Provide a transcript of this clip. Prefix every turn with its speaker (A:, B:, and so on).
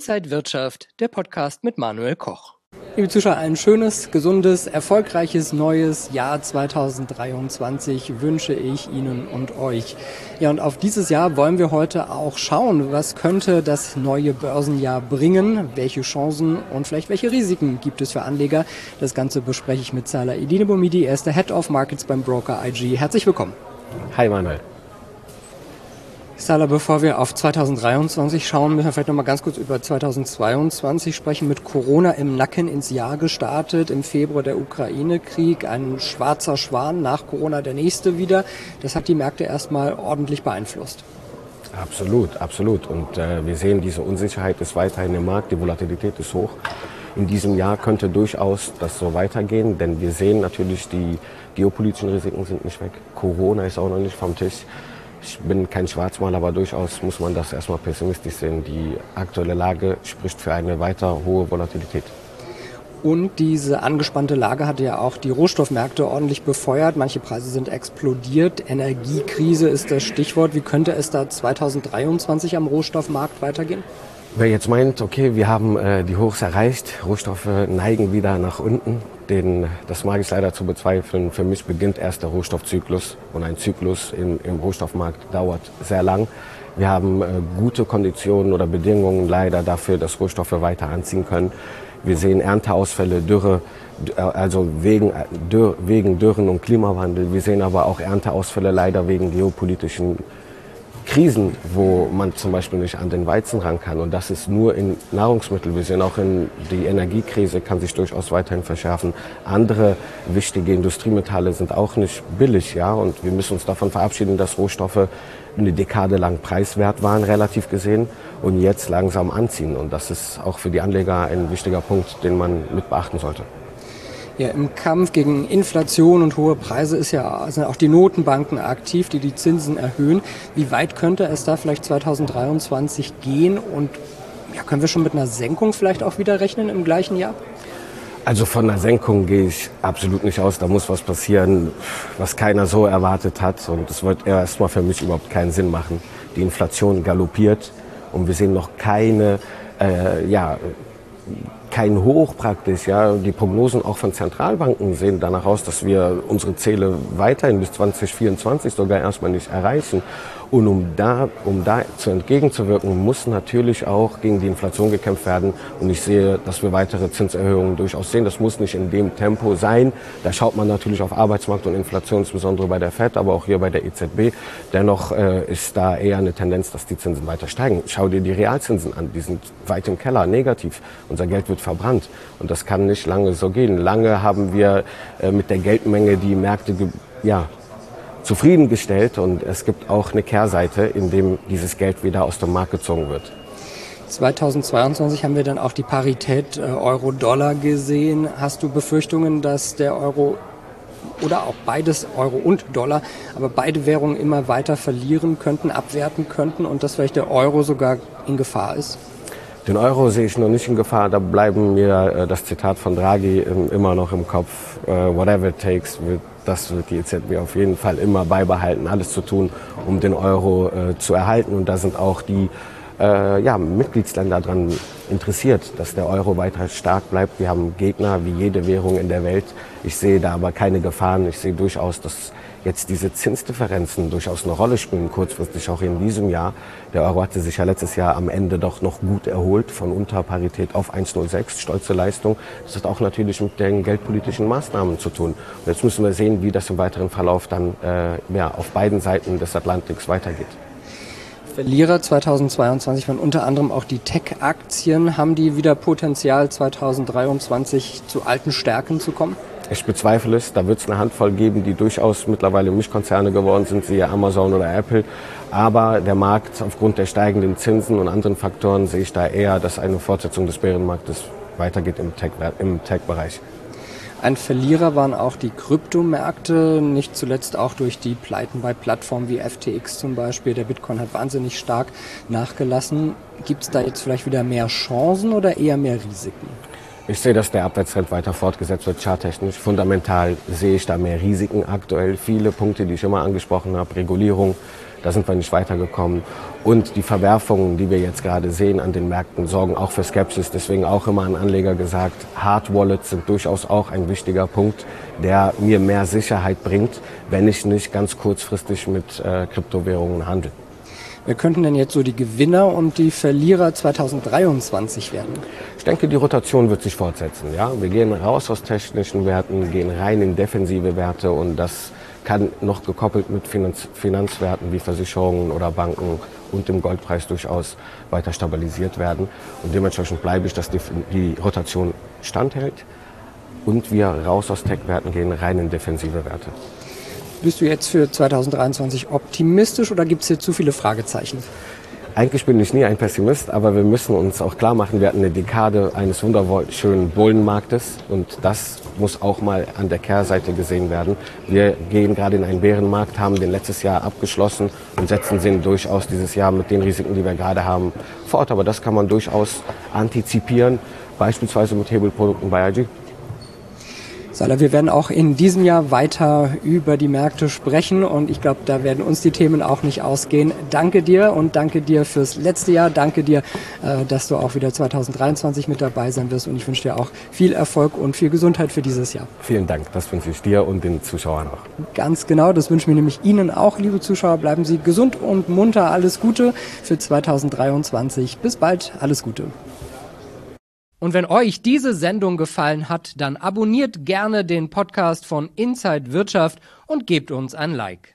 A: Inside Wirtschaft, der Podcast mit Manuel Koch. Liebe Zuschauer, ein schönes, gesundes, erfolgreiches neues Jahr 2023 wünsche ich Ihnen und euch. Ja, und auf dieses Jahr wollen wir heute auch schauen, was könnte das neue Börsenjahr bringen, welche Chancen und vielleicht welche Risiken gibt es für Anleger. Das Ganze bespreche ich mit Salah Eddine Boumidi, er ist der Head of Markets beim Broker IG. Herzlich willkommen.
B: Hi Manuel.
A: Salah, bevor wir auf 2023 schauen, müssen wir vielleicht noch mal ganz kurz über 2022 sprechen. Mit Corona im Nacken ins Jahr gestartet, im Februar der Ukraine-Krieg, ein schwarzer Schwan, nach Corona der nächste wieder. Das hat die Märkte erstmal ordentlich beeinflusst.
B: Absolut, absolut. Und wir sehen, diese Unsicherheit ist weiterhin im Markt, die Volatilität ist hoch. In diesem Jahr könnte durchaus das so weitergehen, denn wir sehen natürlich, die geopolitischen Risiken sind nicht weg. Corona ist auch noch nicht vom Tisch. Ich bin kein Schwarzmaler, aber durchaus muss man das erstmal pessimistisch sehen. Die aktuelle Lage spricht für eine weiter hohe Volatilität.
A: Und diese angespannte Lage hatte ja auch die Rohstoffmärkte ordentlich befeuert. Manche Preise sind explodiert. Energiekrise ist das Stichwort. Wie könnte es da 2023 am Rohstoffmarkt weitergehen?
B: Wer jetzt meint, okay, wir haben die Hochs erreicht, Rohstoffe neigen wieder nach unten, das mag ich leider zu bezweifeln. Für mich beginnt erst der Rohstoffzyklus und ein Zyklus im Rohstoffmarkt dauert sehr lang. Wir haben gute Konditionen oder Bedingungen leider dafür, dass Rohstoffe weiter anziehen können. Wir sehen Ernteausfälle, Dürre, also wegen Dürren und Klimawandel. Wir sehen aber auch Ernteausfälle leider wegen geopolitischen Krisen, wo man zum Beispiel nicht an den Weizen ran kann. Und das ist nur in Nahrungsmitteln. Wir sehen auch die Energiekrise kann sich durchaus weiterhin verschärfen. Andere wichtige Industriemetalle sind auch nicht billig, ja. Und wir müssen uns davon verabschieden, dass Rohstoffe eine Dekade lang preiswert waren, relativ gesehen, und jetzt langsam anziehen. Und das ist auch für die Anleger ein wichtiger Punkt, den man mit beachten sollte.
A: Ja, im Kampf gegen Inflation und hohe Preise sind auch die Notenbanken aktiv, die Zinsen erhöhen. Wie weit könnte es da vielleicht 2023 gehen? Und ja, können wir schon mit einer Senkung vielleicht auch wieder rechnen im gleichen Jahr?
B: Also von einer Senkung gehe ich absolut nicht aus. Da muss was passieren, was keiner so erwartet hat. Und das wird erstmal für mich überhaupt keinen Sinn machen. Die Inflation galoppiert und wir sehen noch kein Hoch praktisch. Ja. Die Prognosen auch von Zentralbanken sehen danach aus, dass wir unsere Ziele weiterhin bis 2024 sogar erstmal nicht erreichen. Und um da entgegenzuwirken, muss natürlich auch gegen die Inflation gekämpft werden. Und ich sehe, dass wir weitere Zinserhöhungen durchaus sehen. Das muss nicht in dem Tempo sein. Da schaut man natürlich auf Arbeitsmarkt und Inflation, insbesondere bei der FED, aber auch hier bei der EZB. Dennoch ist da eher eine Tendenz, dass die Zinsen weiter steigen. Schau dir die Realzinsen an, die sind weit im Keller, negativ. Unser Geld wird verbrannt und das kann nicht lange so gehen. Lange haben wir mit der Geldmenge die Märkte zufriedengestellt und es gibt auch eine Kehrseite, in dem dieses Geld wieder aus dem Markt gezogen wird.
A: 2022 haben wir dann auch die Parität Euro-Dollar gesehen. Hast du Befürchtungen, dass der Euro oder auch beides, Euro und Dollar, aber beide Währungen immer weiter verlieren könnten, abwerten könnten und dass vielleicht der Euro sogar in Gefahr ist?
B: Den Euro sehe ich noch nicht in Gefahr, da bleiben mir das Zitat von Draghi immer noch im Kopf. Whatever it takes, das wird die EZB auf jeden Fall immer beibehalten, alles zu tun, um den Euro zu erhalten. Und da sind auch die Mitgliedsländer daran interessiert, dass der Euro weiter stark bleibt. Wir haben Gegner wie jede Währung in der Welt. Ich sehe da aber keine Gefahren. Ich sehe durchaus, dass jetzt diese Zinsdifferenzen durchaus eine Rolle spielen, kurzfristig auch in diesem Jahr. Der Euro hatte sich ja letztes Jahr am Ende doch noch gut erholt, von Unterparität auf 1,06, stolze Leistung. Das hat auch natürlich mit den geldpolitischen Maßnahmen zu tun. Und jetzt müssen wir sehen, wie das im weiteren Verlauf dann auf beiden Seiten des Atlantiks weitergeht.
A: Verlierer 2022 waren unter anderem auch die Tech-Aktien. Haben die wieder Potenzial, 2023 zu alten Stärken zu kommen?
B: Ich bezweifle es. Da wird es eine Handvoll geben, die durchaus mittlerweile Mischkonzerne geworden sind, siehe Amazon oder Apple. Aber der Markt, aufgrund der steigenden Zinsen und anderen Faktoren, sehe ich da eher, dass eine Fortsetzung des Bärenmarktes weitergeht im Tech-Bereich.
A: Ein Verlierer waren auch die Kryptomärkte, nicht zuletzt auch durch die Pleiten bei Plattformen wie FTX zum Beispiel. Der Bitcoin hat wahnsinnig stark nachgelassen. Gibt es da jetzt vielleicht wieder mehr Chancen oder eher mehr Risiken?
B: Ich sehe, dass der Abwärtstrend weiter fortgesetzt wird, charttechnisch. Fundamental sehe ich da mehr Risiken aktuell. Viele Punkte, die ich immer angesprochen habe, Regulierung, Da sind wir nicht weitergekommen. Und die Verwerfungen, die wir jetzt gerade sehen an den Märkten, sorgen auch für Skepsis. Deswegen auch immer an Anleger gesagt, Hard Wallets sind durchaus auch ein wichtiger Punkt, der mir mehr Sicherheit bringt, wenn ich nicht ganz kurzfristig mit Kryptowährungen handle.
A: Wer könnten denn jetzt so die Gewinner und die Verlierer 2023 werden?
B: Ich denke, die Rotation wird sich fortsetzen. Ja? Wir gehen raus aus technischen Werten, gehen rein in defensive Werte und das kann noch gekoppelt mit Finanzwerten wie Versicherungen oder Banken und dem Goldpreis durchaus weiter stabilisiert werden. Und dementsprechend bleibe ich, dass die Rotation standhält und wir raus aus Tech-Werten gehen, rein in defensive Werte.
A: Bist du jetzt für 2023 optimistisch oder gibt es hier zu viele Fragezeichen?
B: Eigentlich bin ich nie ein Pessimist, aber wir müssen uns auch klar machen, wir hatten eine Dekade eines wunderschönen Bullenmarktes und das muss auch mal an der Kehrseite gesehen werden. Wir gehen gerade in einen Bärenmarkt, haben den letztes Jahr abgeschlossen und setzen den durchaus dieses Jahr mit den Risiken, die wir gerade haben, fort. Aber das kann man durchaus antizipieren, beispielsweise mit Hebelprodukten bei IG.
A: Salah, wir werden auch in diesem Jahr weiter über die Märkte sprechen und ich glaube, da werden uns die Themen auch nicht ausgehen. Danke dir und danke dir fürs letzte Jahr. Danke dir, dass du auch wieder 2023 mit dabei sein wirst und ich wünsche dir auch viel Erfolg und viel Gesundheit für dieses Jahr.
B: Vielen Dank, das wünsche ich dir und den Zuschauern auch.
A: Ganz genau, das wünschen wir nämlich Ihnen auch, liebe Zuschauer. Bleiben Sie gesund und munter. Alles Gute für 2023. Bis bald, alles Gute. Und wenn euch diese Sendung gefallen hat, dann abonniert gerne den Podcast von Inside Wirtschaft und gebt uns ein Like.